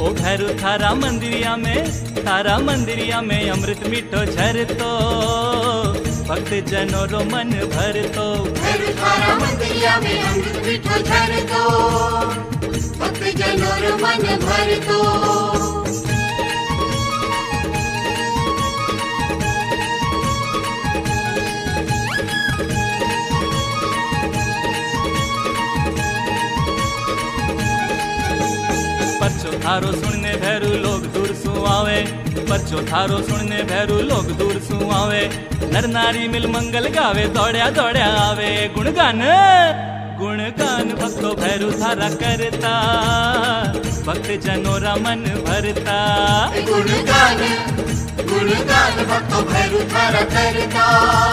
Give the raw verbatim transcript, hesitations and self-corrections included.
ओ भैरू थारा मंदिरिया में, थारा मंदिरिया में अमृत मीठो झरतो, भक्त जनों रो मन भरतो। भैरू थारा मंदिरिया में अमृत मीठो झरतो, भक्त जनों रो मन भरतो। परचो थारो सुनने भैरू लोग दूर सु आवे, परचो थारो सुनने भैरू लोग दूर सु आवे। नर नारी मिल मंगल गावे, दौड़या दौड़या आवे। गुणगान गुणगान भक्तो भैरू थारा करता, भक्त जनों रा मन भरता। गुणगान गुणगान भक्तो भैरू थारा करता,